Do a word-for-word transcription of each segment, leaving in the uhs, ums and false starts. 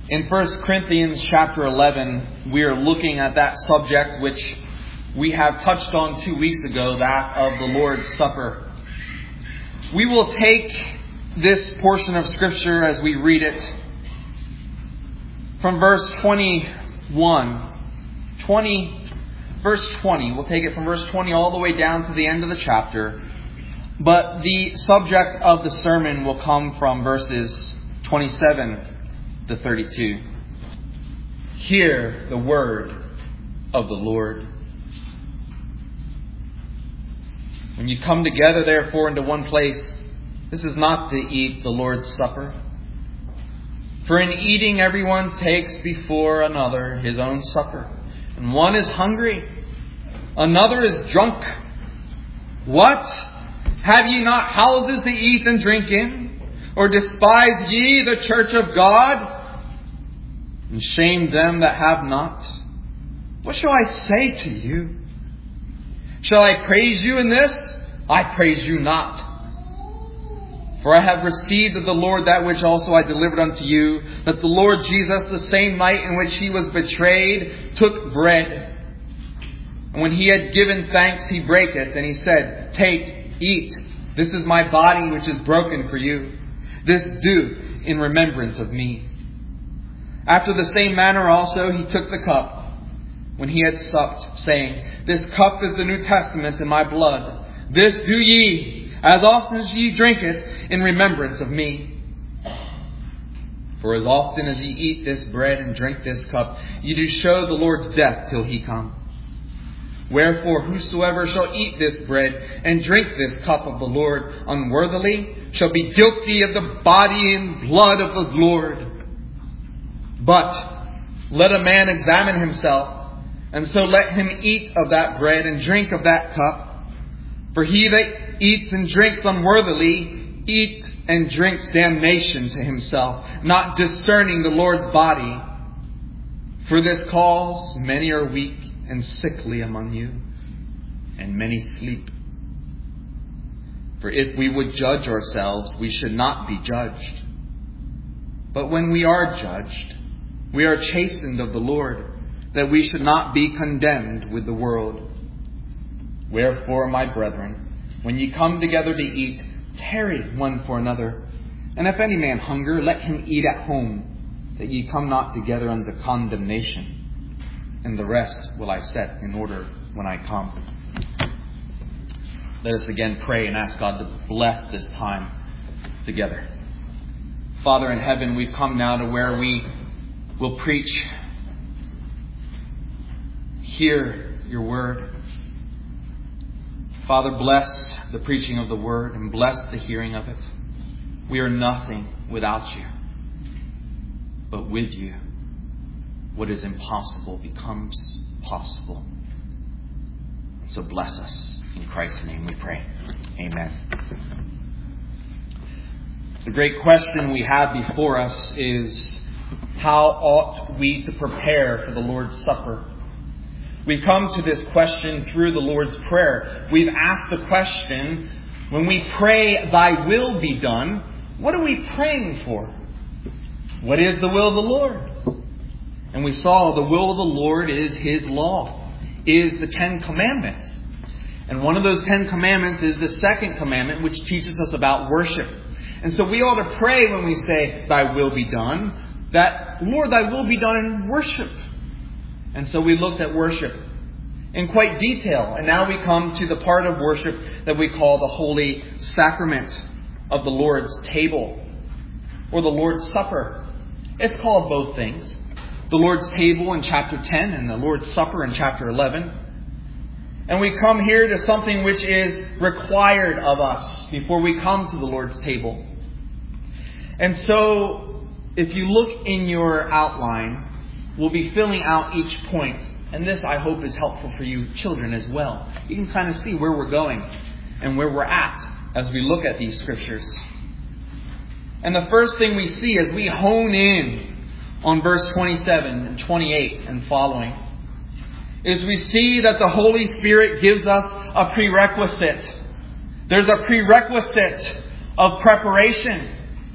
In First Corinthians chapter eleven, we are looking at that subject which we have touched on two weeks ago, that of the Lord's Supper. We will take this portion of Scripture as we read it from verse twenty-one. twenty, verse twenty. We'll take it from verse twenty all the way down to the end of the chapter. But the subject of the sermon will come from verses twenty-seven to thirty-two. Hear the word of the Lord. When you come together, therefore, into one place, this is not to eat the Lord's Supper. For in eating, everyone takes before another his own supper. And one is hungry, another is drunk. What? Have ye not houses to eat and drink in? Or despise ye the church of God, and shame them that have not? What shall I say to you? Shall I praise you in this? I praise you not. For I have received of the Lord that which also I delivered unto you, that the Lord Jesus, the same night in which he was betrayed, took bread. And when he had given thanks, he brake it, and he said, Take, eat. This is my body which is broken for you. This do in remembrance of me. After the same manner also he took the cup, when he had supped, saying, This cup is the New Testament in my blood. This do ye, as often as ye drink it, in remembrance of me. For as often as ye eat this bread and drink this cup, ye do show the Lord's death till he come. Wherefore, whosoever shall eat this bread and drink this cup of the Lord unworthily shall be guilty of the body and blood of the Lord. But let a man examine himself, and so let him eat of that bread and drink of that cup. For he that eats and drinks unworthily eats and drinks damnation to himself, not discerning the Lord's body. For this cause many are weak and sickly among you, and many sleep. For if we would judge ourselves, we should not be judged. But when we are judged, we are chastened of the Lord, that we should not be condemned with the world. Wherefore, my brethren, when ye come together to eat, tarry one for another. And if any man hunger, let him eat at home, that ye come not together unto condemnation. And the rest will I set in order when I come. Let us again pray and ask God to bless this time together. Father in heaven, we've come now to where we will preach. Hear your word. Father, bless the preaching of the word and bless the hearing of it. We are nothing without you. But with you, what is impossible becomes possible. So bless us. In Christ's name we pray. Amen. The great question we have before us is, how ought we to prepare for the Lord's Supper? We've come to this question through the Lord's Prayer. We've asked the question, when we pray, Thy will be done, what are we praying for? What is the will of the Lord? And we saw the will of the Lord is His law, is the Ten Commandments. And one of those Ten Commandments is the second commandment, which teaches us about worship. And so we ought to pray when we say, Thy will be done, that, Lord, Thy will be done in worship. And so we looked at worship in quite detail. And now we come to the part of worship that we call the Holy Sacrament of the Lord's table, or the Lord's Supper. It's called both things. The Lord's table in chapter ten and the Lord's Supper in chapter eleven. And we come here to something which is required of us before we come to the Lord's table. And so, if you look in your outline, we'll be filling out each point. And this, I hope, is helpful for you children as well. You can kind of see where we're going and where we're at as we look at these scriptures. And the first thing we see as we hone in on verse twenty-seven and twenty-eight and following is we see that the Holy Spirit gives us a prerequisite. There's a prerequisite of preparation.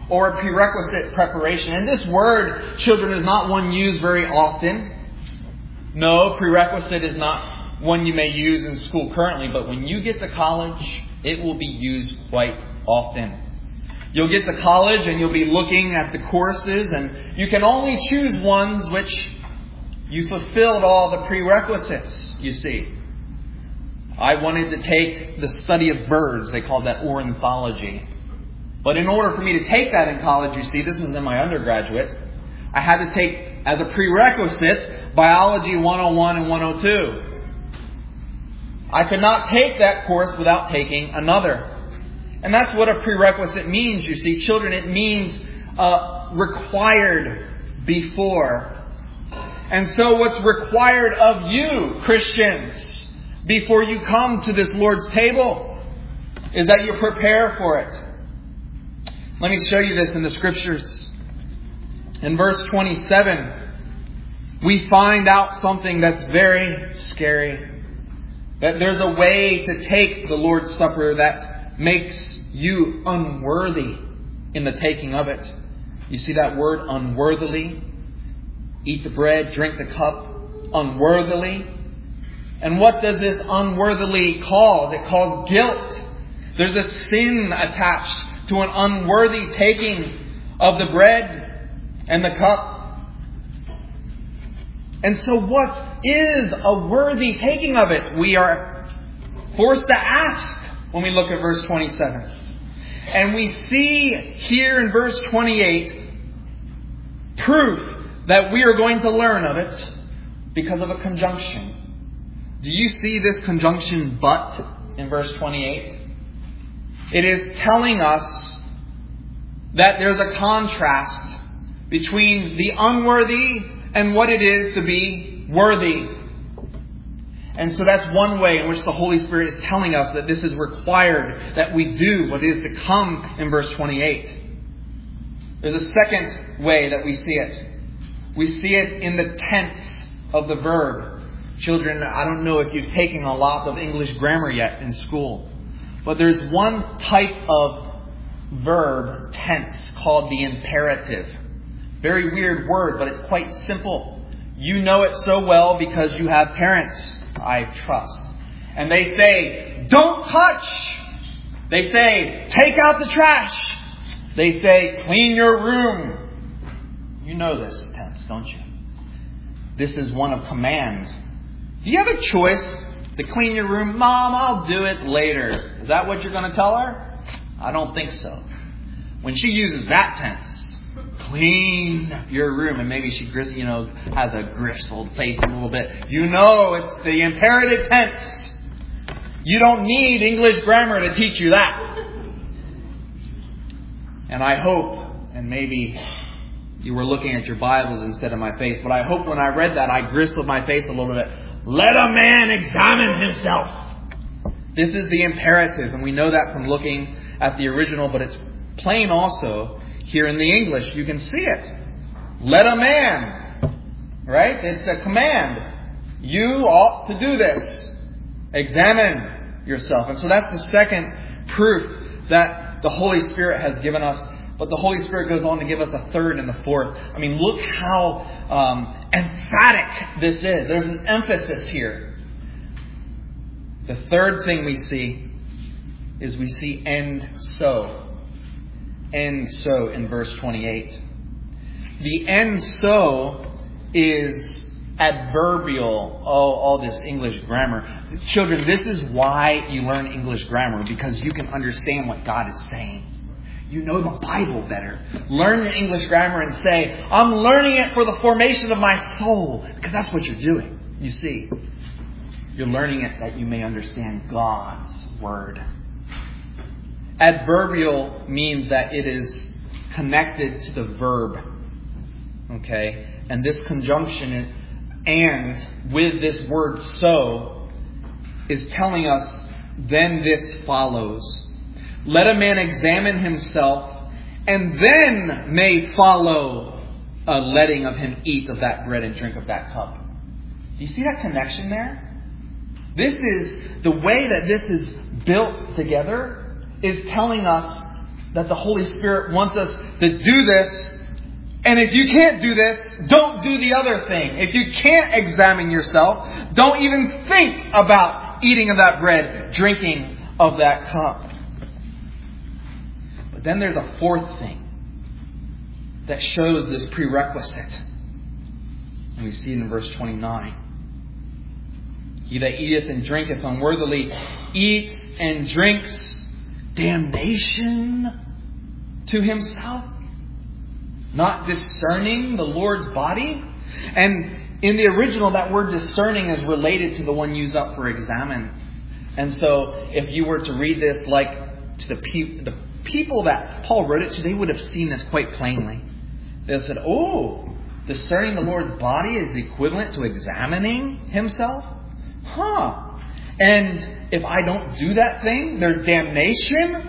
or a prerequisite preparation. And this word, children, is not one used very often. No, prerequisite is not one you may use in school currently, but when you get to college, it will be used quite often. You'll get to college and you'll be looking at the courses, and you can only choose ones which you fulfilled all the prerequisites, you see. I wanted to take the study of birds. They called that ornithology. But in order for me to take that in college, you see, this is in my undergraduate, I had to take as a prerequisite Biology one oh one and one oh two. I could not take that course without taking another. And that's what a prerequisite means, you see. Children, it means uh, required before. And so what's required of you, Christians, before you come to this Lord's table is that you prepare for it. Let me show you this in the Scriptures. In verse twenty-seven, we find out something that's very scary. That there's a way to take the Lord's Supper that makes you unworthy in the taking of it. You see that word, unworthily? Eat the bread, drink the cup, unworthily. And what does this unworthily cause? It causes guilt. There's a sin attached to an unworthy taking of the bread and the cup. And so what is a worthy taking of it? We are forced to ask when we look at verse twenty-seven. And we see here in verse twenty-eight proof that we are going to learn of it because of a conjunction. Do you see this conjunction but in verse twenty-eight? It is telling us that there's a contrast between the unworthy and what it is to be worthy. And so that's one way in which the Holy Spirit is telling us that this is required, that we do what is to come in verse twenty-eight. There's a second way that we see it. We see it in the tense of the verb. Children, I don't know if you've taken a lot of English grammar yet in school, but there's one type of verb tense called the imperative. Very weird word, but it's quite simple. You know it so well because you have parents, I trust. And they say, don't touch. They say, take out the trash. They say, clean your room. You know this tense, don't you? This is one of command. Do you have a choice to clean your room? Mom, I'll do it later. Is that what you're going to tell her? I don't think so. When she uses that tense, clean your room, and maybe she, you know, has a grizzled face a little bit. You know it's the imperative tense. You don't need English grammar to teach you that. And I hope, and maybe you were looking at your Bibles instead of my face, but I hope when I read that, I grizzled my face a little bit. Let a man examine himself. This is the imperative, and we know that from looking at the original, but it's plain also here in the English. You can see it. Let a man. Right? It's a command. You ought to do this. Examine yourself. And so that's the second proof that the Holy Spirit has given us. But the Holy Spirit goes on to give us a third and a fourth. I mean, look how um, emphatic this is. There's an emphasis here. The third thing we see is we see and so. And so in verse twenty-eight. The and so is adverbial. Oh, all this English grammar. Children, this is why you learn English grammar, because you can understand what God is saying. You know the Bible better. Learn the English grammar and say, I'm learning it for the formation of my soul. Because that's what you're doing. You see, you're learning it that you may understand God's Word. Adverbial means that it is connected to the verb. Okay? And this conjunction and with this word so is telling us then this follows. Let a man examine himself, and then may follow a letting of him eat of that bread and drink of that cup. Do you see that connection there? This is the way that this is built together is telling us that the Holy Spirit wants us to do this. And if you can't do this, don't do the other thing. If you can't examine yourself, don't even think about eating of that bread, drinking of that cup. But then there's a fourth thing that shows this prerequisite. And we see it in verse twenty-nine. He that eateth and drinketh unworthily eats and drinks damnation to himself, not discerning the Lord's body. And in the original, that word discerning is related to the one used up for examine. And so if you were to read this like to the, pe- the people that Paul wrote it to, they would have seen this quite plainly. They said, oh, discerning the Lord's body is equivalent to examining himself? Huh. And if I don't do that thing, there's damnation?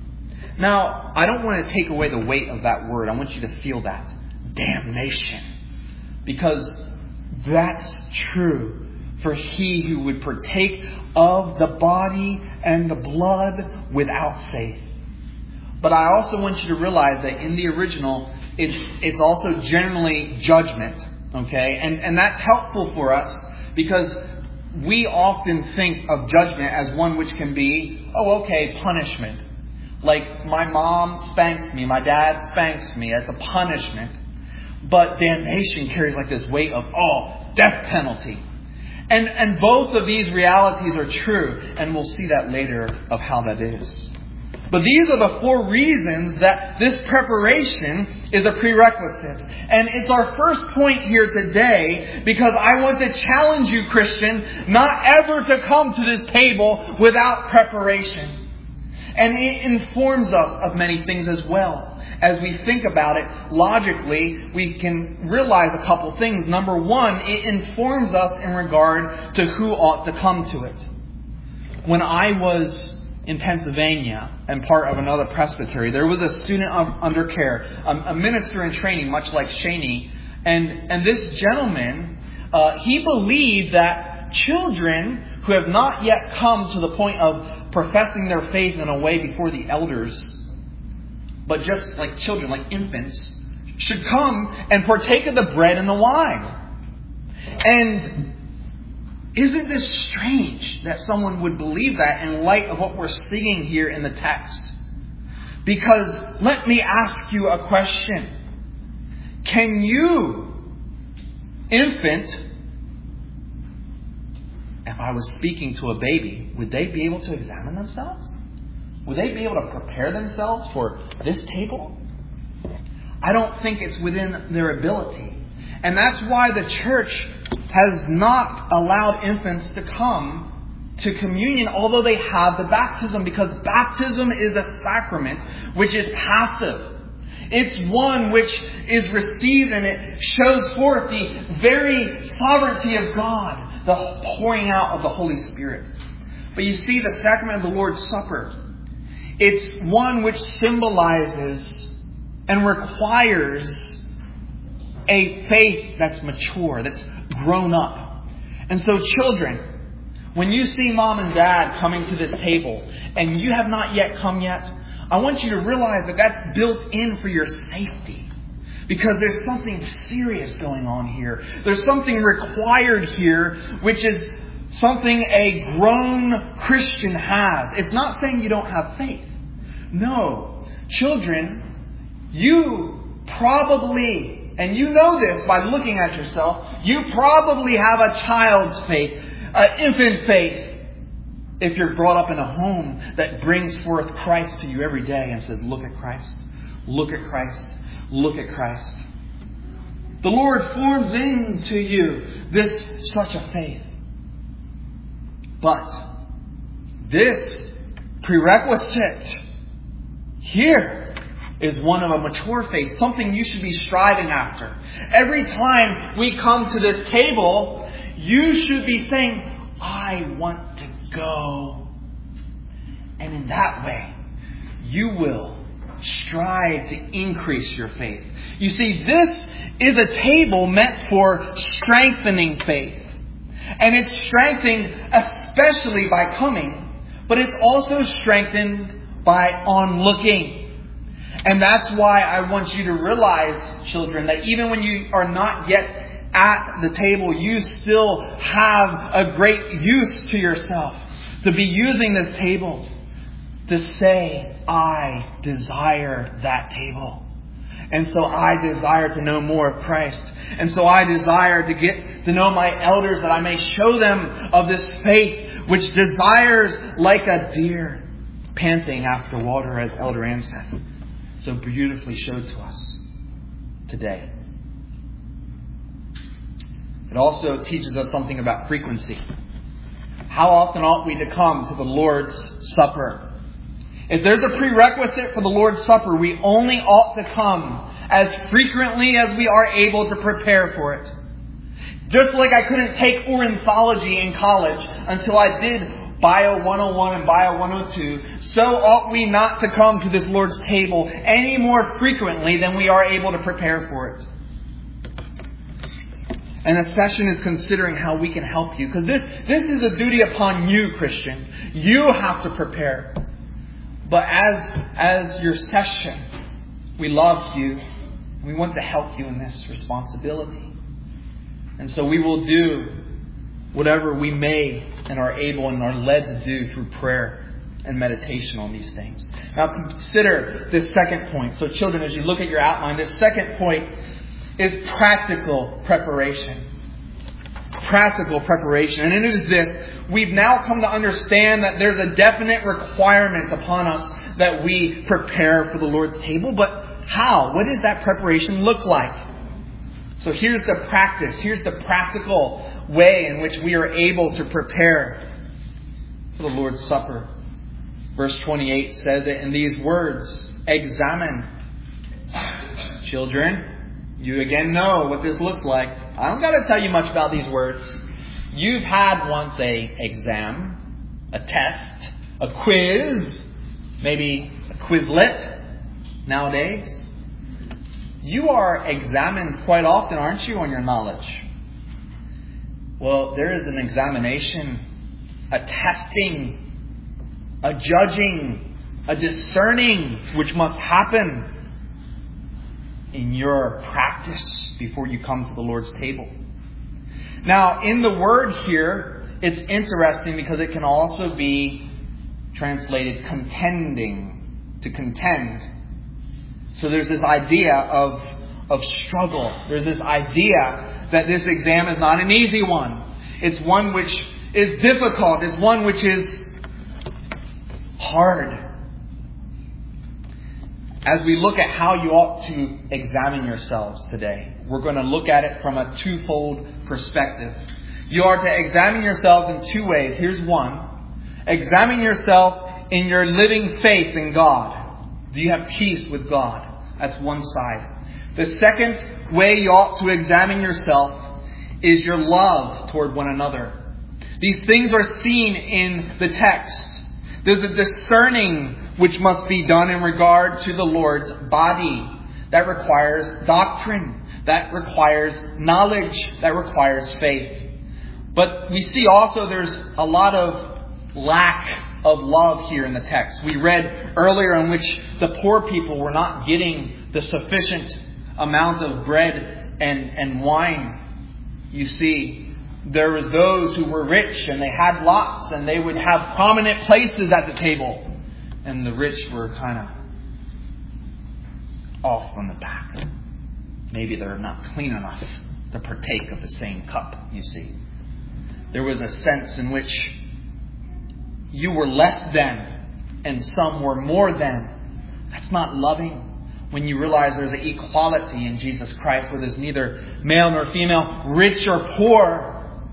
Now, I don't want to take away the weight of that word. I want you to feel that. Damnation. Because that's true for he who would partake of the body and the blood without faith. But I also want you to realize that in the original, it, it's also generally judgment. Okay? And, and that's helpful for us because we often think of judgment as one which can be, oh, okay, punishment. Like my mom spanks me, my dad spanks me. That's a punishment. But damnation carries like this weight of, oh, death penalty. And and both of these realities are true. And we'll see that later of how that is. But these are the four reasons that this preparation is a prerequisite. And it's our first point here today because I want to challenge you, Christian, not ever to come to this table without preparation. And it informs us of many things as well. As we think about it logically, we can realize a couple things. Number one, it informs us in regard to who ought to come to it. When I was in Pennsylvania and part of another presbytery, there was a student under care, a minister in training, much like Shaney. And, and this gentleman, uh, he believed that children who have not yet come to the point of professing their faith in a way before the elders, but just like children, like infants, should come and partake of the bread and the wine. And isn't this strange that someone would believe that in light of what we're seeing here in the text? Because let me ask you a question. Can you, infant, if I was speaking to a baby, would they be able to examine themselves? Would they be able to prepare themselves for this table? I don't think it's within their ability. And that's why the church has not allowed infants to come to communion, although they have the baptism, because baptism is a sacrament which is passive. It's one which is received and it shows forth the very sovereignty of God, the pouring out of the Holy Spirit. But you see, the sacrament of the Lord's Supper, it's one which symbolizes and requires a faith that's mature, that's grown up. And so children, when you see mom and dad coming to this table and you have not yet come yet, I want you to realize that that's built in for your safety. Because there's something serious going on here. There's something required here, which is something a grown Christian has. It's not saying you don't have faith. No. Children, you probably, and you know this by looking at yourself, you probably have a child's faith, an infant faith. If you're brought up in a home that brings forth Christ to you every day and says, look at Christ, look at Christ, look at Christ. The Lord forms into you this such a faith. But this prerequisite here is one of a mature faith, something you should be striving after. Every time we come to this table, you should be saying, I want to go. And in that way, you will strive to increase your faith. You see, this is a table meant for strengthening faith. And it's strengthened especially by coming, but it's also strengthened by on looking. And that's why I want you to realize, children, that even when you are not yet at the table, you still have a great use to yourself. To be using this table to say, I desire that table. And so I desire to know more of Christ. And so I desire to get to know my elders, that I may show them of this faith which desires like a deer panting after water, as Elder Ann said so beautifully showed to us today. It also teaches us something about frequency. How often ought we to come to the Lord's Supper? If there's a prerequisite for the Lord's Supper, we only ought to come as frequently as we are able to prepare for it. Just like I couldn't take ornithology in college until I did Bio one oh one and Bio one oh two, so ought we not to come to this Lord's table any more frequently than we are able to prepare for it. And the session is considering how we can help you. Because this, this is a duty upon you, Christian. You have to prepare. But as, as your session, we love you. We want to help you in this responsibility. And so we will do whatever we may and are able and are led to do through prayer and meditation on these things. Now consider this second point. So children, as you look at your outline, this second point is practical preparation. Practical preparation. And it is this. We've now come to understand that there's a definite requirement upon us that we prepare for the Lord's table. But how? What does that preparation look like? So here's the practice. Here's the practical way in which we are able to prepare for the Lord's Supper. Verse twenty-eight says it in these words. Examine. Children, you again know what this looks like. I don't got to tell you much about these words. You've had once a exam, a test, a quiz, maybe a Quizlet nowadays. You are examined quite often, aren't you, on your knowledge? Well, there is an examination, a testing, a judging, a discerning which must happen in your practice before you come to the Lord's table. Now, in the word here, it's interesting because it can also be translated contending, to contend. So there's this idea of, of struggle. There's this idea that this exam is not an easy one. It's one which is difficult. It's one which is hard. As we look at how you ought to examine yourselves today, we're going to look at it from a twofold perspective. You are to examine yourselves in two ways. Here's one. Examine yourself in your living faith in God. Do you have peace with God? That's one side. The second way you ought to examine yourself is your love toward one another. These things are seen in the text. There's a discerning which must be done in regard to the Lord's body. That requires doctrine. That requires knowledge. That requires faith. But we see also there's a lot of lack of love here in the text. We read earlier in which the poor people were not getting the sufficient amount of bread and, and wine. You see, there was those who were rich and they had lots and they would have prominent places at the table. And the rich were kind of off on the back. Maybe they're not clean enough to partake of the same cup, you see. There was a sense in which you were less than and some were more than. That's not loving. When you realize there's an equality in Jesus Christ where there's neither male nor female, rich or poor.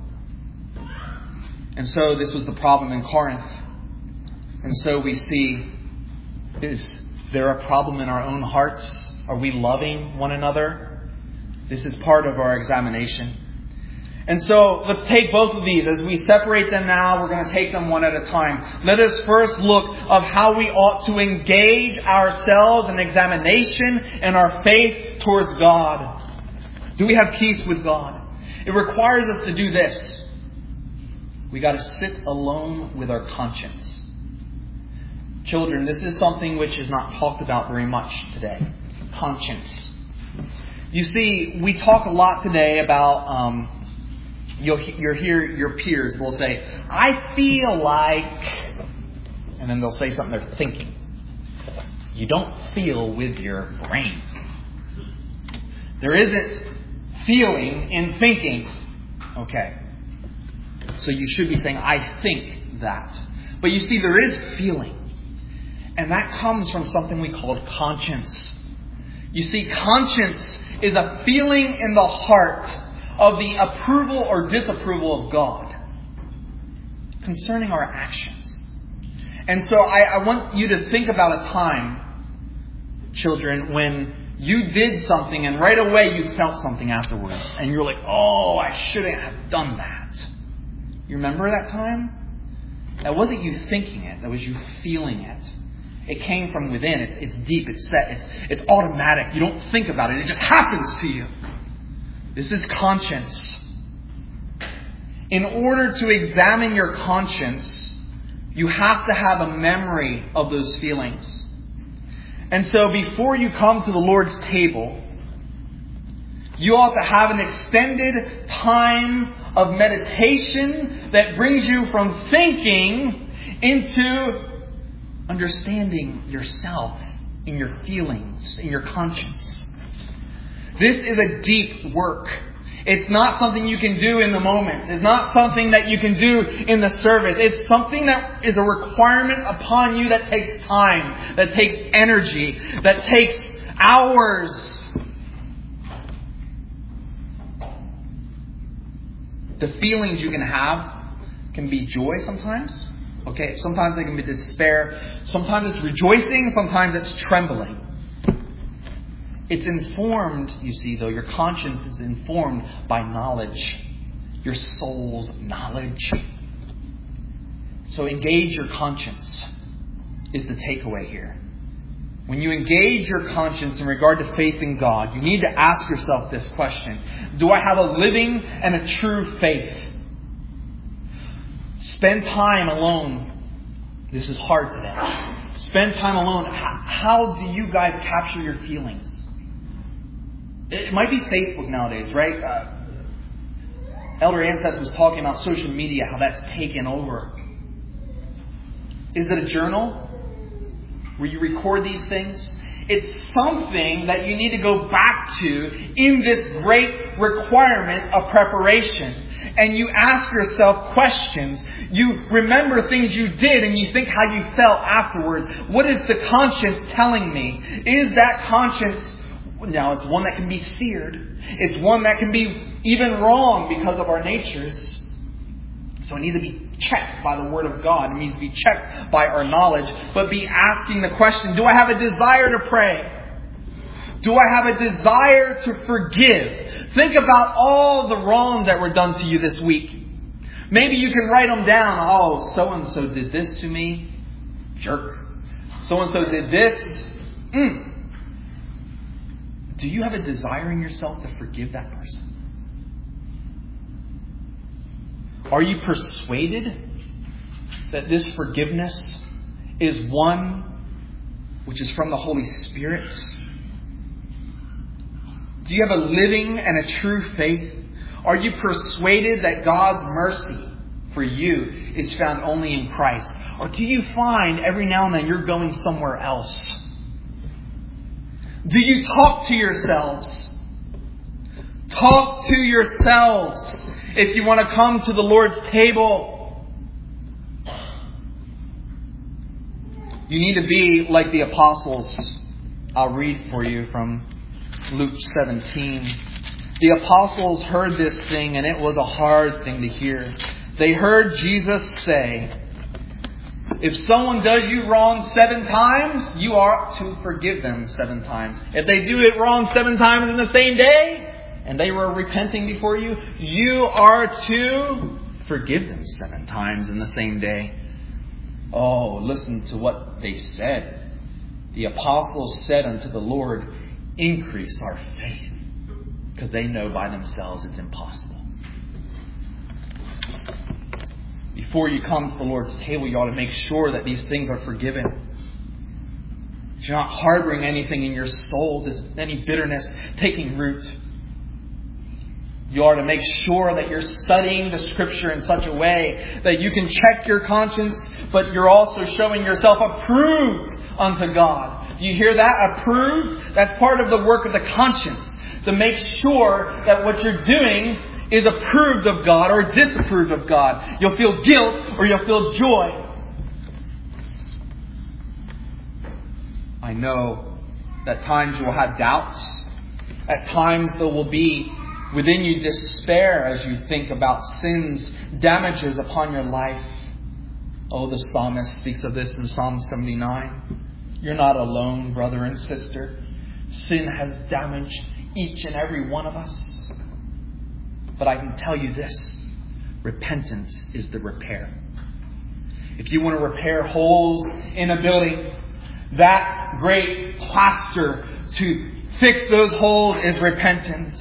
And so this was the problem in Corinth. And so we see, is there a problem in our own hearts? Are we loving one another? This is part of our examination. And so let's take both of these. As we separate them now, we're going to take them one at a time. Let us first look of how we ought to engage ourselves in examination and our faith towards God. Do we have peace with God? It requires us to do this. We got to sit alone with our conscience. Children, this is something which is not talked about very much today. Conscience. You see, we talk a lot today about, um, you'll, you'll hear your peers will say, I feel like, and then they'll say something they're thinking. You don't feel with your brain. There isn't feeling in thinking. Okay. So you should be saying, I think that. But you see, there is feeling. And that comes from something we call conscience. You see, conscience is a feeling in the heart of the approval or disapproval of God concerning our actions. And so I, I want you to think about a time, children, when you did something and right away you felt something afterwards. And you're like, oh, I shouldn't have done that. You remember that time? That wasn't you thinking it. That was you feeling it. It came from within. It's, it's deep. It's set. It's, it's automatic. You don't think about it. It just happens to you. This is conscience. In order to examine your conscience, you have to have a memory of those feelings. And so before you come to the Lord's table, you ought to have an extended time of meditation that brings you from thinking into understanding yourself in your feelings, in your conscience. This is a deep work. It's not something you can do in the moment. It's not something that you can do in the service. It's something that is a requirement upon you that takes time, that takes energy, that takes hours. The feelings you can have can be joy sometimes. Okay, sometimes they can be despair. Sometimes it's rejoicing. Sometimes it's trembling. It's informed, you see, though. Your conscience is informed by knowledge. Your soul's knowledge. So engage your conscience is the takeaway here. When you engage your conscience in regard to faith in God, you need to ask yourself this question. Do I have a living and a true faith? Spend time alone. This is hard today. Spend time alone. How do you guys capture your feelings? It might be Facebook nowadays, right? Uh, Elder Anseth was talking about social media, how that's taken over. Is it a journal where you record these things? It's something that you need to go back to in this great requirement of preparation. And you ask yourself questions. You remember things you did and you think how you felt afterwards. What is the conscience telling me? Is that conscience... Now, it's one that can be seared. It's one that can be even wrong because of our natures. So it needs to be checked by the Word of God. It needs to be checked by our knowledge. But be asking the question, do I have a desire to pray? Do I have a desire to forgive? Think about all the wrongs that were done to you this week. Maybe you can write them down. Oh, so-and-so did this to me. Jerk. So-and-so did this. Mm. Do you have a desire in yourself to forgive that person? Are you persuaded that this forgiveness is one which is from the Holy Spirit? Do you have a living and a true faith? Are you persuaded that God's mercy for you is found only in Christ? Or do you find every now and then you're going somewhere else? Do you talk to yourselves? Talk to yourselves if you want to come to the Lord's table. You need to be like the apostles. I'll read for you from Luke seventeen. The apostles heard this thing, and it was a hard thing to hear. They heard Jesus say, if someone does you wrong seven times, you ought to forgive them seven times. If they do it wrong seven times in the same day, and they were repenting before you, you are to forgive them seven times in the same day. Oh, listen to what they said. The apostles said unto the Lord, increase our faith. Because they know by themselves it's impossible. Before you come to the Lord's table, you ought to make sure that these things are forgiven. if you're not harboring anything in your soul, there's any bitterness taking root, you are to make sure that you're studying the Scripture in such a way that you can check your conscience, but you're also showing yourself approved unto God. Do you hear that? Approved? That's part of the work of the conscience. To make sure that what you're doing is approved of God or disapproved of God. You'll feel guilt or you'll feel joy. I know that times you will have doubts. At times there will be within you despair as you think about sin's damages upon your life. Oh, the psalmist speaks of this in Psalm seventy-nine. You're not alone, brother and sister. Sin has damaged each and every one of us. But I can tell you this. Repentance is the repair. If you want to repair holes in a building, that great plaster to fix those holes is repentance.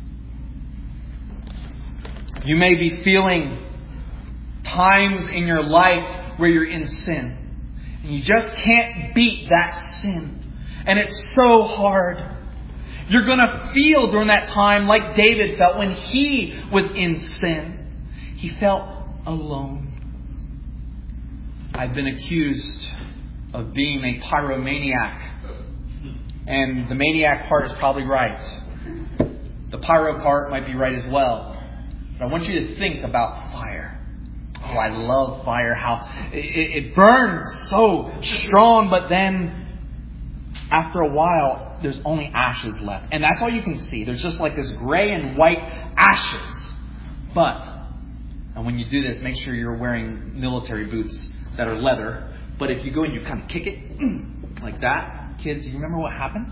You may be feeling times in your life where you're in sin. And you just can't beat that sin. And it's so hard. You're going to feel during that time like David felt when he was in sin. He felt alone. I've been accused of being a pyromaniac. And the maniac part is probably right. The pyro part might be right as well. But I want you to think about fire. Oh, I love fire. How it, it burns so strong, but then after a while, there's only ashes left. And that's all you can see. There's just like this gray and white ashes. But, and when you do this, make sure you're wearing military boots that are leather. But if you go and you kind of kick it like that, kids, you remember what happens?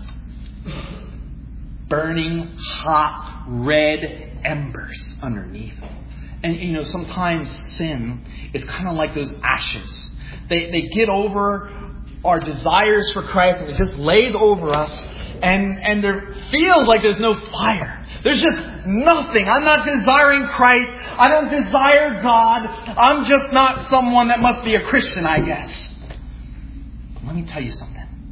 Burning, hot, red embers underneath. And, you know, sometimes sin is kind of like those ashes. They, they get over our desires for Christ and it just lays over us. And, and there feels like there's no fire. There's just nothing. I'm not desiring Christ. I don't desire God. I'm just not someone that must be a Christian, I guess. Let me tell you something.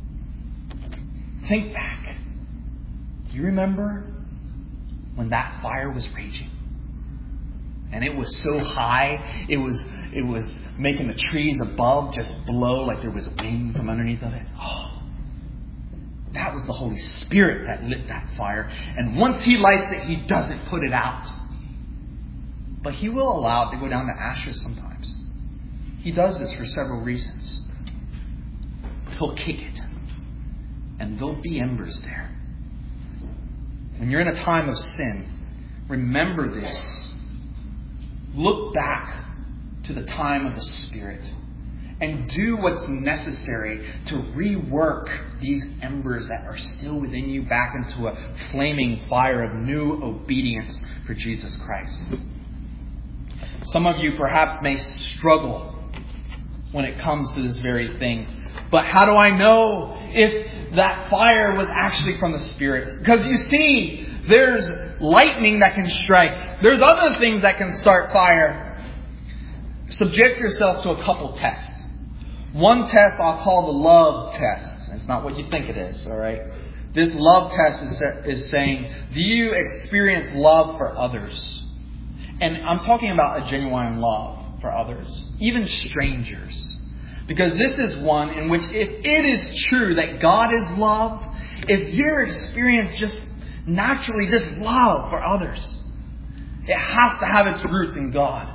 Think back. Do you remember when that fire was raging? And it was so high, it was it was making the trees above just blow like there was wind from underneath of it. Oh, that was the Holy Spirit that lit that fire. And once He lights it, He doesn't put it out. But He will allow it to go down to ashes sometimes. He does this for several reasons. He'll kick it. And there'll be embers there. When you're in a time of sin, remember this. Look back to the time of the Spirit and do what's necessary to rework these embers that are still within you back into a flaming fire of new obedience for Jesus Christ. Some of you perhaps may struggle when it comes to this very thing. But how do I know if that fire was actually from the Spirit? Because you see, there's lightning that can strike. There's other things that can start fire. Subject yourself to a couple tests. One test I'll call the love test. It's not what you think it is, all right? This love test is, is saying, do you experience love for others? And I'm talking about a genuine love for others, even strangers. Because this is one in which if it is true that God is love, if you experience just naturally this love for others, it has to have its roots in God.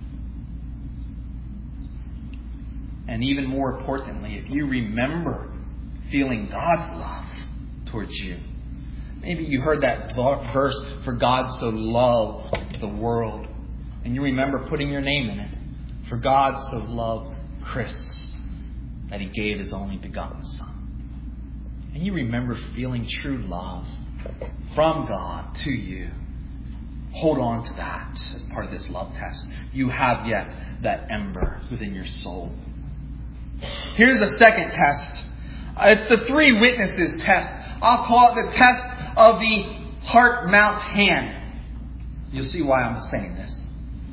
And even more importantly, if you remember feeling God's love towards you. Maybe you heard that verse, for God so loved the world. And you remember putting your name in it. For God so loved Chris that He gave His only begotten Son. And you remember feeling true love from God to you. Hold on to that as part of this love test. You have yet that ember within your soul. Here's a second test. It's the three witnesses test. I'll call it the test of the heart, mouth, hand. You'll see why I'm saying this.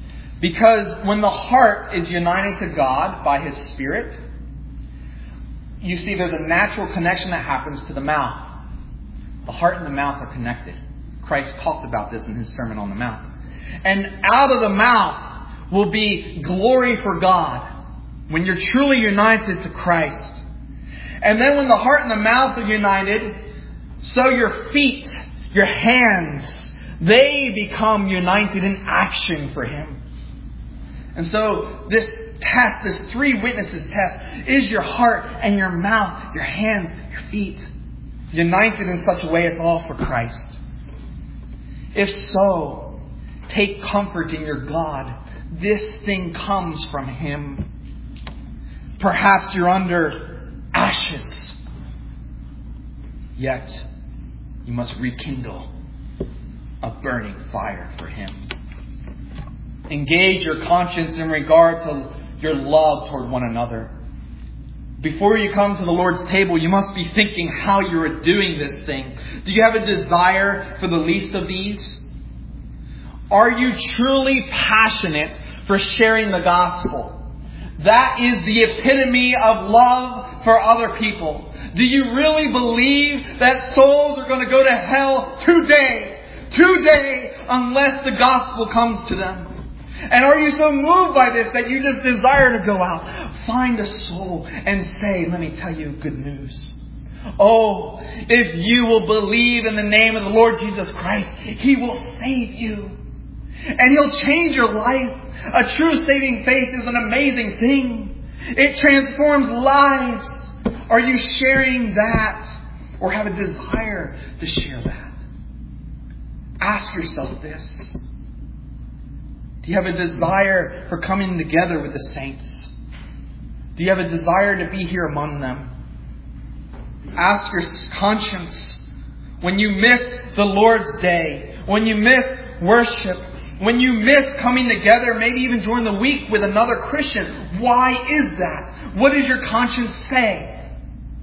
Because when the heart is united to God by His Spirit, you see there's a natural connection that happens to the mouth. The heart and the mouth are connected. Christ talked about this in His Sermon on the Mount. And out of the mouth will be glory for God when you're truly united to Christ. And then when the heart and the mouth are united, so your feet, your hands, they become united in action for Him. And so this test, this three witnesses test, is your heart and your mouth, your hands, your feet, united in such a way it's all for Christ. If so, take comfort in your God. This thing comes from Him. Perhaps you're under ashes. Yet, you must rekindle a burning fire for Him. Engage your conscience in regard to your love toward one another. Before you come to the Lord's table, you must be thinking how you are doing this thing. Do you have a desire for the least of these? Are you truly passionate for sharing the gospel? That is the epitome of love for other people. Do you really believe that souls are going to go to hell today? Today, unless the gospel comes to them. And are you so moved by this that you just desire to go out, find a soul, and say, let me tell you good news. Oh, if you will believe in the name of the Lord Jesus Christ, He will save you. And He'll change your life. A true saving faith is an amazing thing. It transforms lives. Are you sharing that? Or have a desire to share that? Ask yourself this. Do you have a desire for coming together with the saints? Do you have a desire to be here among them? Ask your conscience. When you miss the Lord's Day, when you miss worship, when you miss coming together, maybe even during the week with another Christian, why is that? What does your conscience say?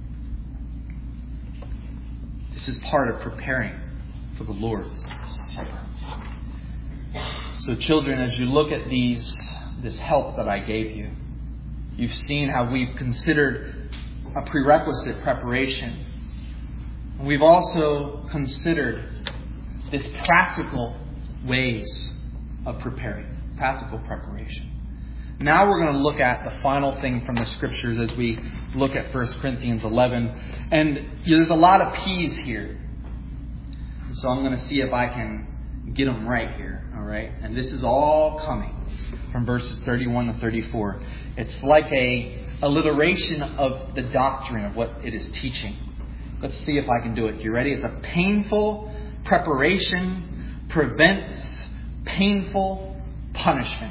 This is part of preparing for the Lord's Supper. So children, as you look at these, this help that I gave you, you've seen how we've considered a prerequisite preparation. We've also considered this practical ways of preparing, practical preparation. Now we're going to look at the final thing from the Scriptures as we look at First Corinthians eleven. And there's a lot of P's here. So I'm going to see if I can get them right here. All right. And this is all coming from verses thirty-one to thirty-four. It's like a alliteration of the doctrine of what it is teaching. Let's see if I can do it. You ready? It's a painful preparation prevents painful punishment.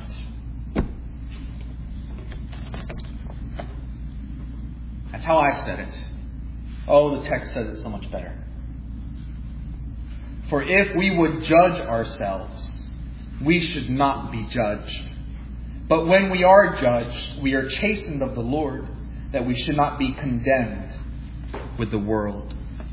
That's how I said it. Oh, the text says it so much better. For if we would judge ourselves, we should not be judged. But when we are judged, we are chastened of the Lord, that we should not be condemned with the world.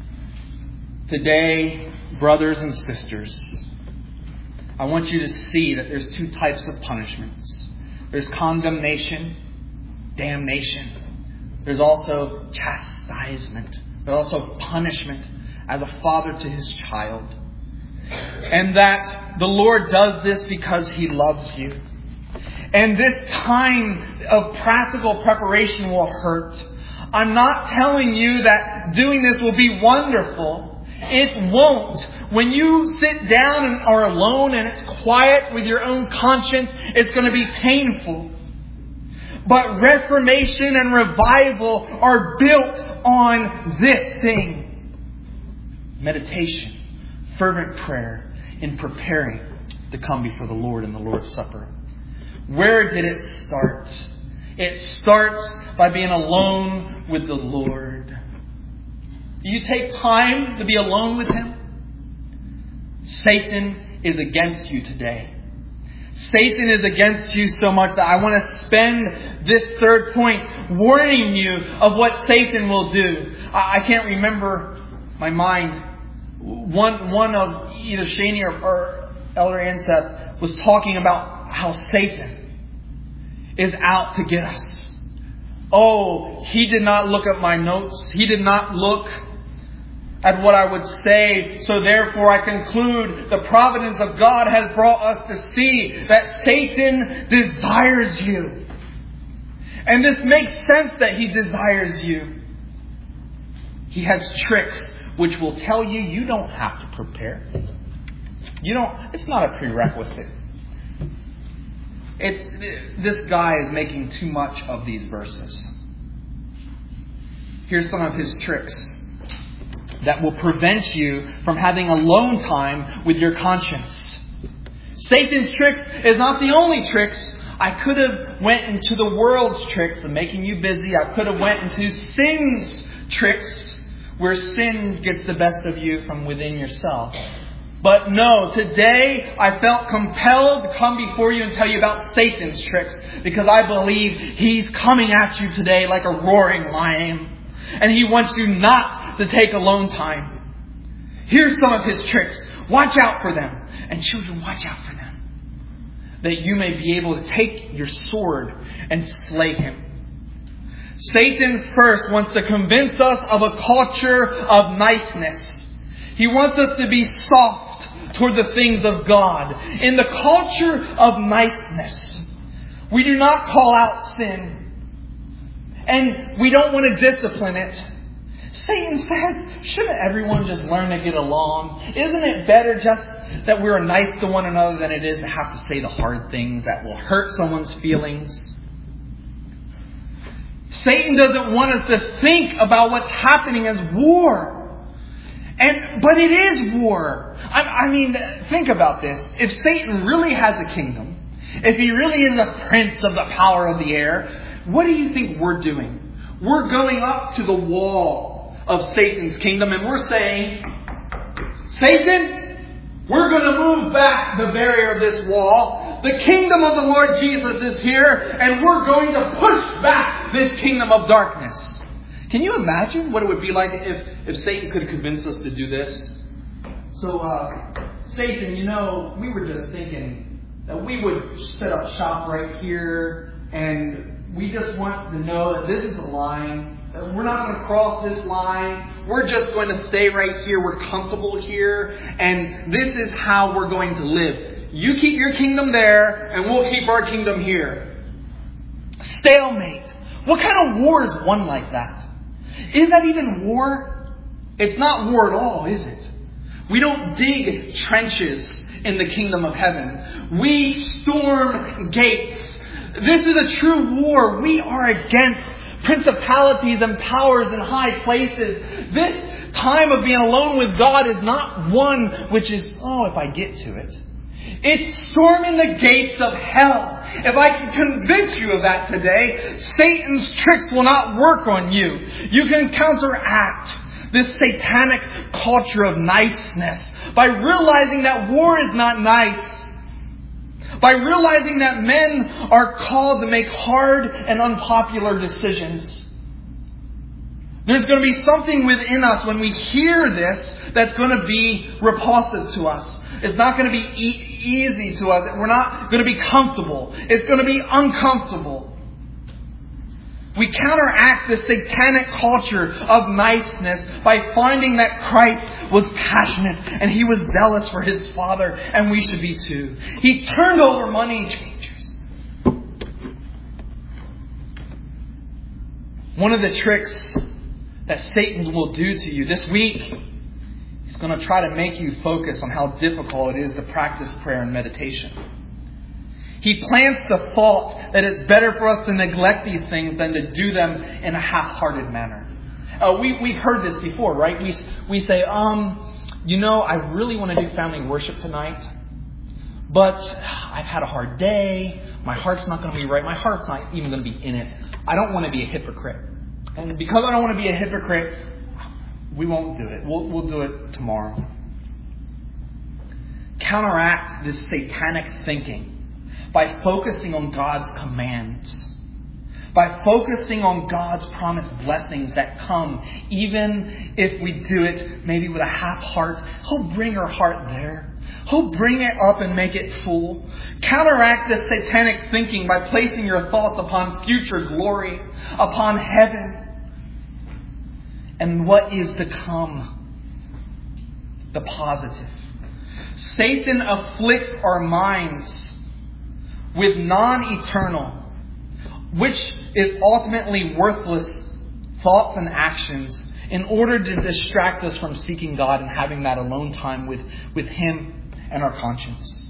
Today, brothers and sisters, I want you to see that there's two types of punishments. There's condemnation, damnation. There's also chastisement. There's also punishment as a father to his child. And that the Lord does this because He loves you. And this time of practical preparation will hurt. I'm not telling you that doing this will be wonderful. It won't. When you sit down and are alone and it's quiet with your own conscience, it's going to be painful. But reformation and revival are built on this thing. Meditation, fervent prayer, in preparing to come before the Lord in the Lord's Supper. Where did it start? It starts by being alone with the Lord. Do you take time to be alone with Him? Satan is against you today. Satan is against you so much that I want to spend this third point warning you of what Satan will do. I, I can't remember my mind. One one of either Shani or, or Elder Anseth was talking about how Satan is out to get us. Oh, he did not look at my notes. He did not look at what I would say. So therefore I conclude the providence of God has brought us to see that Satan desires you. And this makes sense that he desires you. He has tricks which will tell you you don't have to prepare. You don't, it's not a prerequisite. It's, this guy is making too much of these verses. Here's some of his tricks that will prevent you from having alone time with your conscience. Satan's tricks is not the only tricks. I could have went into the world's tricks of making you busy. I could have went into sin's tricks where sin gets the best of you from within yourself. But no, today I felt compelled to come before you and tell you about Satan's tricks, because I believe he's coming at you today like a roaring lion. And he wants you not to take alone time. Here's some of his tricks. Watch out for them. And children, watch out for them, that you may be able to take your sword and slay him. Satan first wants to convince us of a culture of niceness. He wants us to be soft toward the things of God. In the culture of niceness, we do not call out sin. And we don't want to discipline it. Satan says, shouldn't everyone just learn to get along? Isn't it better just that we're nice to one another than it is to have to say the hard things that will hurt someone's feelings? Satan doesn't want us to think about what's happening as war. And but it is war. I, I mean, think about this. If Satan really has a kingdom, if he really is a prince of the power of the air, what do you think we're doing? We're going up to the wall of Satan's kingdom and we're saying, Satan, we're going to move back the barrier of this wall. The kingdom of the Lord Jesus is here and we're going to push back this kingdom of darkness. Can you imagine what it would be like if, if Satan could convince us to do this? So, uh, Satan, you know, we were just thinking that we would set up shop right here, and we just want to know that this is the line. That we're not going to cross this line. We're just going to stay right here. We're comfortable here, and this is how we're going to live. You keep your kingdom there, and we'll keep our kingdom here. Stalemate. What kind of war is won like that? Is that even war? It's not war at all, is it? We don't dig trenches in the kingdom of heaven. We storm gates. This is a true war. We are against principalities and powers in high places. This time of being alone with God is not one which is, oh, if I get to it. It's storming the gates of hell. If I can convince you of that today, Satan's tricks will not work on you. You can counteract this satanic culture of niceness by realizing that war is not nice. By realizing that men are called to make hard and unpopular decisions. There's going to be something within us when we hear this that's going to be repulsive to us. It's not going to be e- easy to us. We're not going to be comfortable. It's going to be uncomfortable. We counteract the satanic culture of niceness by finding that Christ was passionate and he was zealous for his Father, and we should be too. He turned over money changers. One of the tricks that Satan will do to you this week, he's going to try to make you focus on how difficult it is to practice prayer and meditation. He plants the thought that it's better for us to neglect these things than to do them in a half-hearted manner. Uh, we, we've heard this before, right? We, we say, um, you know, I really want to do family worship tonight, but I've had a hard day. My heart's not going to be right. My heart's not even going to be in it. I don't want to be a hypocrite. And because I don't want to be a hypocrite, we won't do it. We'll, we'll do it tomorrow. Counteract this satanic thinking by focusing on God's commands. By focusing on God's promised blessings that come, even if we do it maybe with a half heart. He'll bring our heart there. He'll bring it up and make it full. Counteract this satanic thinking by placing your thoughts upon future glory, upon heaven, and what is to come. The positive. Satan afflicts our minds with non-eternal, which is ultimately worthless thoughts and actions, in order to distract us from seeking God and having that alone time with, with Him and our conscience.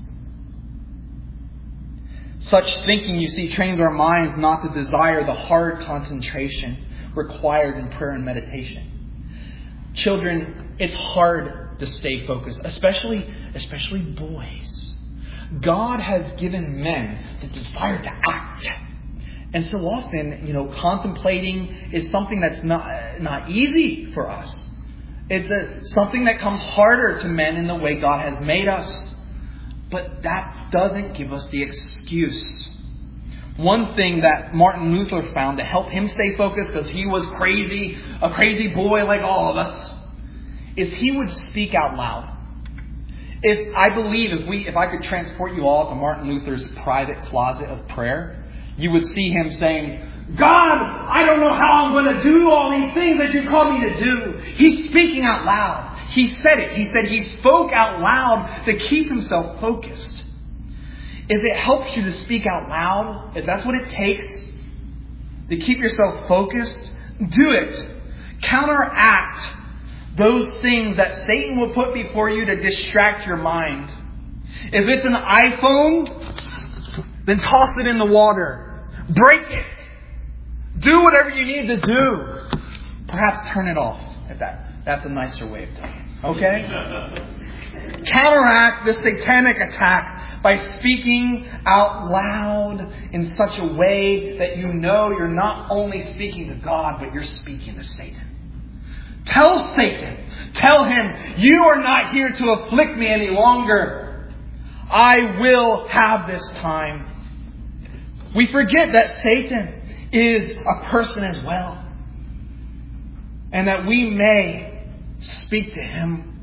Such thinking, you see, trains our minds not to desire the hard concentration required in prayer and meditation. Children, it's hard to stay focused, especially, especially boys. God has given men the desire to act. And so often, you know, contemplating is something that's not, not easy for us. It's a, something that comes harder to men in the way God has made us. But that doesn't give us the excuse. One thing that Martin Luther found to help him stay focused, because he was crazy, a crazy boy like all of us, is he would speak out loud. If I believe if we if I could transport you all to Martin Luther's private closet of prayer, you would see him saying, God, I don't know how I'm going to do all these things that you called me to do. He's speaking out loud. He said it. He said he spoke out loud to keep himself focused. If it helps you to speak out loud, if that's what it takes to keep yourself focused, do it. Counteract those things that Satan will put before you to distract your mind. If it's an iPhone, then toss it in the water. Break it. Do whatever you need to do. Perhaps turn it off. If that, that's a nicer way of doing it. Okay? Counteract the satanic attack by speaking out loud in such a way that you know you're not only speaking to God, but you're speaking to Satan. Tell Satan, tell him, you are not here to afflict me any longer. I will have this time. We forget that Satan is a person as well. And that we may speak to him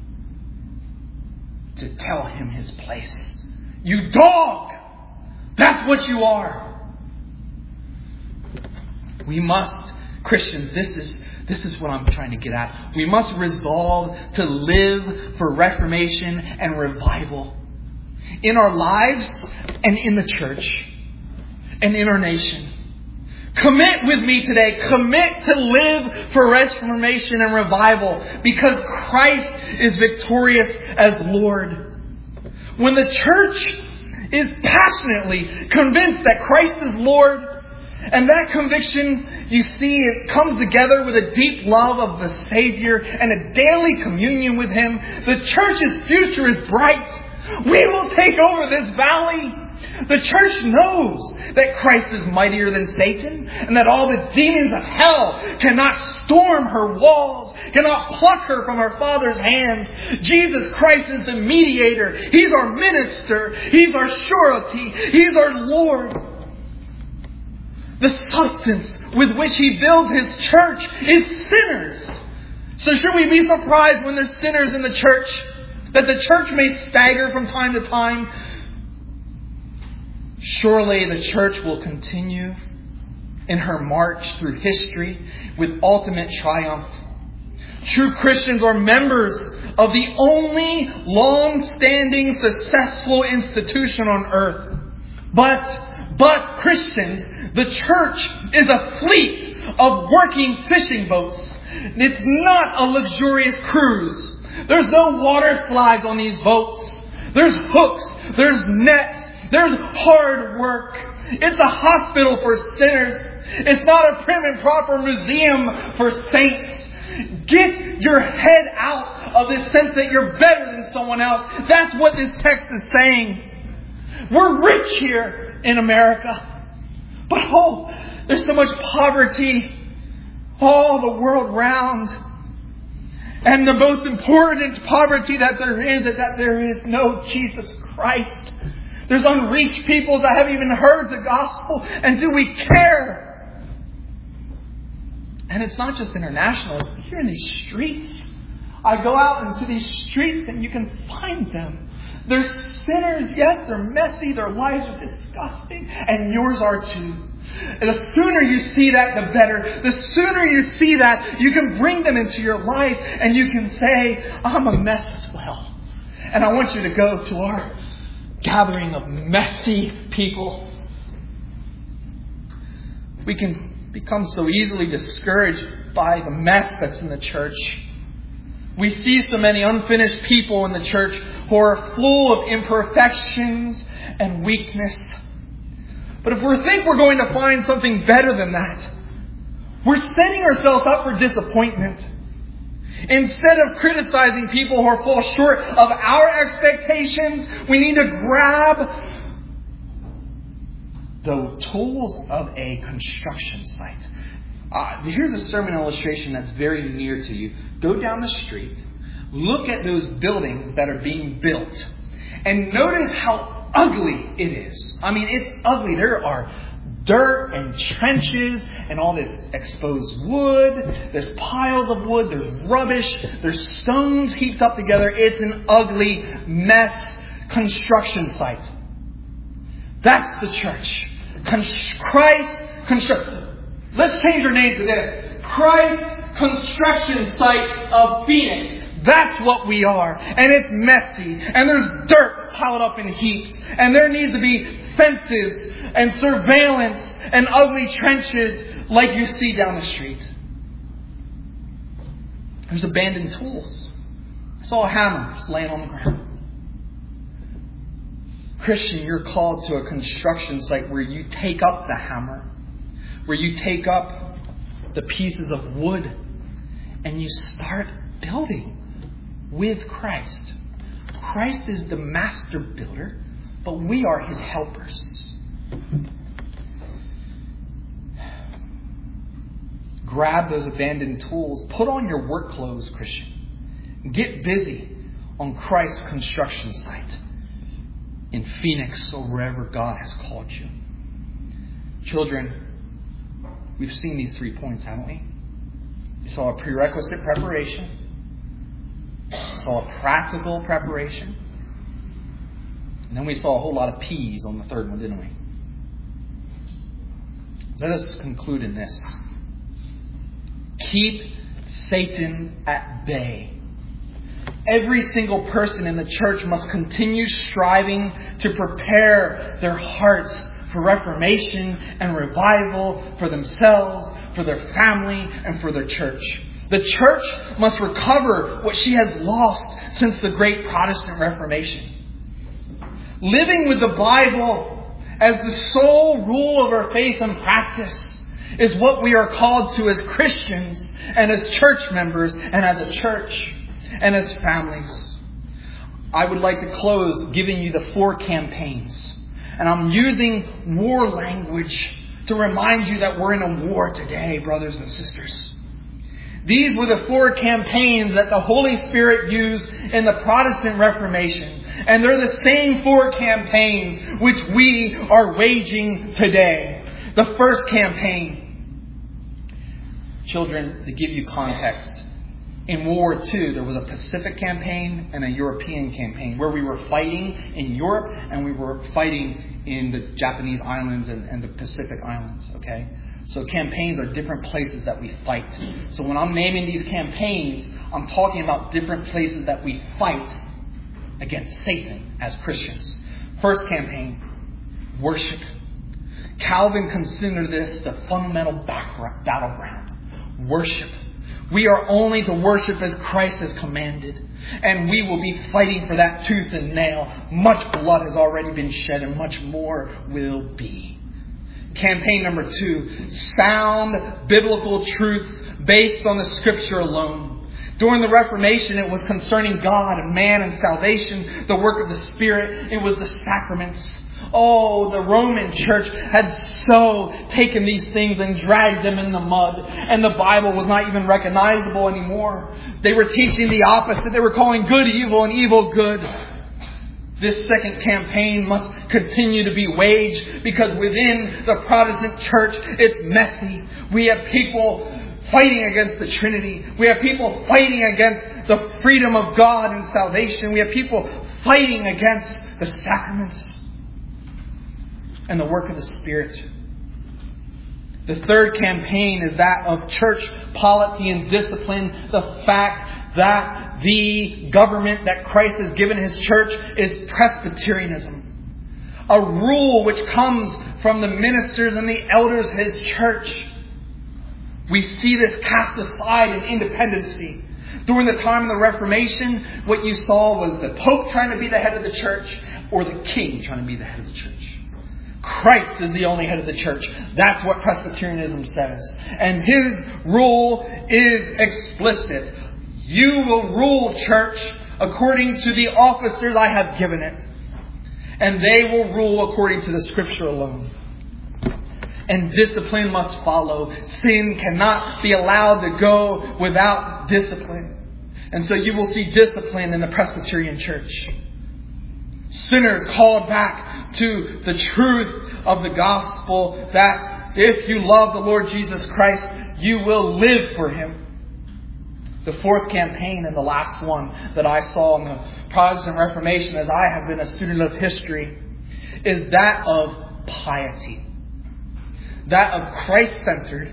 to tell him his place. You dog! That's what you are. We must, Christians, this is This is what I'm trying to get at. We must resolve to live for reformation and revival in our lives and in the church and in our nation. Commit with me today. Commit to live for reformation and revival because Christ is victorious as Lord. When the church is passionately convinced that Christ is Lord, and that conviction, you see, it comes together with a deep love of the Savior and a daily communion with Him. The church's future is bright. We will take over this valley. The church knows that Christ is mightier than Satan and that all the demons of hell cannot storm her walls, cannot pluck her from her Father's hands. Jesus Christ is the mediator. He's our minister. He's our surety. He's our Lord. The substance with which He builds His church is sinners. So should we be surprised when there's sinners in the church? That the church may stagger from time to time? Surely the church will continue in her march through history with ultimate triumph. True Christians are members of the only long-standing successful institution on earth. But But Christians, the church is a fleet of working fishing boats. It's not a luxurious cruise. There's no water slides on these boats. There's hooks. There's nets. There's hard work. It's a hospital for sinners. It's not a prim and proper museum for saints. Get your head out of this sense that you're better than someone else. That's what this text is saying. We're rich here in America. But oh, there's so much poverty all the world round. And the most important poverty that there is is that there is no Jesus Christ. There's unreached peoples that haven't even heard the gospel. And do we care? And it's not just international. It's here in these streets. I go out into these streets and you can find them. They're sinners, yes, they're messy, their lives are disgusting, and yours are too. And the sooner you see that, the better. The sooner you see that, you can bring them into your life and you can say, I'm a mess as well. And I want you to go to our gathering of messy people. We can become so easily discouraged by the mess that's in the church. We see so many unfinished people in the church who are full of imperfections and weakness. But if we think we're going to find something better than that, we're setting ourselves up for disappointment. Instead of criticizing people who are fall short of our expectations, we need to grab the tools of a construction site. Uh, here's a sermon illustration that's very near to you. Go down the street, look at those buildings that are being built, and notice how ugly it is. I mean, it's ugly. There are dirt and trenches and all this exposed wood. There's piles of wood. There's rubbish. There's stones heaped up together. It's an ugly mess construction site. That's the church. Con- Christ construction. Let's change our name to this. Christ Construction Site of Phoenix. That's what we are. And it's messy. And there's dirt piled up in heaps. And there needs to be fences and surveillance and ugly trenches like you see down the street. There's abandoned tools. I saw a hammer just laying on the ground. Christian, you're called to a construction site where you take up the hammer, where you take up the pieces of wood and you start building with Christ. Christ is the master builder, but we are his helpers. Grab those abandoned tools. Put on your work clothes, Christian. Get busy on Christ's construction site in Phoenix or wherever God has called you. Children, we've seen these three points, haven't we? We saw a prerequisite preparation. We saw a practical preparation. And then we saw a whole lot of P's on the third one, didn't we? Let us conclude in this. Keep Satan at bay. Every single person in the church must continue striving to prepare their hearts for reformation and revival for themselves, for their family, and for their church. The church must recover what she has lost since the great Protestant Reformation. Living with the Bible as the sole rule of our faith and practice is what we are called to as Christians and as church members and as a church and as families. I would like to close giving you the four campaigns. And I'm using war language to remind you that we're in a war today, brothers and sisters. These were the four campaigns that the Holy Spirit used in the Protestant Reformation. And they're the same four campaigns which we are waging today. The first campaign, children, to give you context, in World War Two, there was a Pacific campaign and a European campaign where we were fighting in Europe and we were fighting in the Japanese islands and, and the Pacific islands. Okay, so campaigns are different places that we fight. So when I'm naming these campaigns, I'm talking about different places that we fight against Satan as Christians. First campaign, worship. Calvin considered this the fundamental battleground. Worship. We are only to worship as Christ has commanded. And we will be fighting for that tooth and nail. Much blood has already been shed and much more will be. Campaign number two, sound biblical truths based on the Scripture alone. During the Reformation, it was concerning God and man and salvation, the work of the Spirit. It was the sacraments. Oh, the Roman church had so taken these things and dragged them in the mud. And the Bible was not even recognizable anymore. They were teaching the opposite. They were calling good evil and evil good. This second campaign must continue to be waged because within the Protestant church, it's messy. We have people fighting against the Trinity. We have people fighting against the freedom of God and salvation. We have people fighting against the sacraments and the work of the Spirit. The third campaign is that of church polity and discipline. The fact that the government that Christ has given His church is Presbyterianism. A rule which comes from the ministers and the elders of His church. We see this cast aside in independency. During the time of the Reformation, what you saw was the Pope trying to be the head of the church or the King trying to be the head of the church. Christ is the only head of the church. That's what Presbyterianism says. And His rule is explicit. You will rule, church, according to the officers I have given it. And they will rule according to the Scripture alone. And discipline must follow. Sin cannot be allowed to go without discipline. And so you will see discipline in the Presbyterian church. Sinners called back to the truth of the gospel that if you love the Lord Jesus Christ, you will live for Him. The fourth campaign and the last one that I saw in the Protestant Reformation as I have been a student of history is that of piety. That of Christ-centered,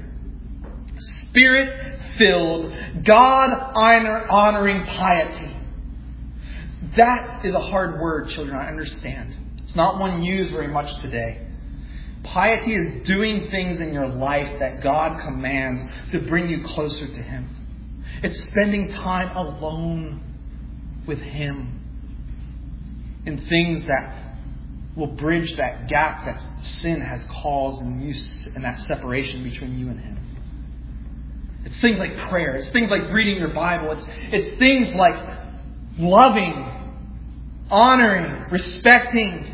Spirit-filled, God-honoring piety. That is a hard word, children, I understand. It's not one used very much today. Piety is doing things in your life that God commands to bring you closer to Him. It's spending time alone with Him in things that will bridge that gap that sin has caused and, you, and that separation between you and Him. It's things like prayer. It's things like reading your Bible. It's, it's things like loving, honoring, respecting.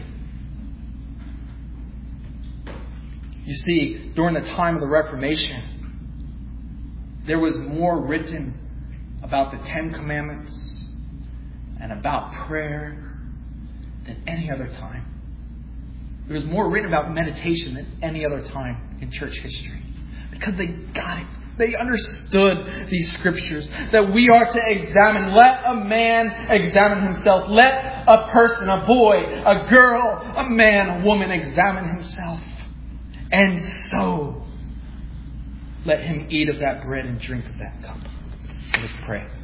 You see, during the time of the Reformation, there was more written about the Ten Commandments and about prayer than any other time. There was more written about meditation than any other time in church history. Because they got it. They understood these Scriptures. That we are to examine. Let a man examine himself. Let a person, a boy, a girl, a man, a woman examine himself. And so, let him eat of that bread and drink of that cup. Let us pray.